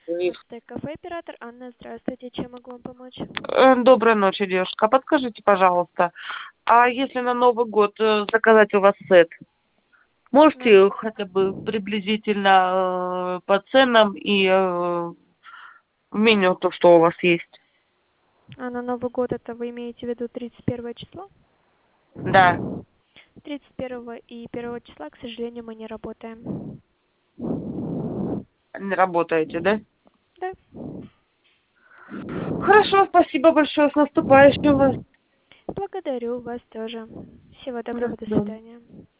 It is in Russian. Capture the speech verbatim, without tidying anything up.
Их. Aztec кафе, оператор Анна, здравствуйте, чем могу вам помочь? Э, Доброй ночи, девушка. Подскажите, пожалуйста, а если на Новый год э, заказать у вас сет, На- можете хотя бы приблизительно э, по ценам и э, в меню то, что у вас есть? А на Новый год это вы имеете в виду тридцать первое число? Да, тридцать первого и первого числа, к сожалению, мы не работаем. не работаете, да? Да. Хорошо, спасибо большое. С наступающим вас. Благодарю вас тоже. Всего До доброго, до свидания. свидания.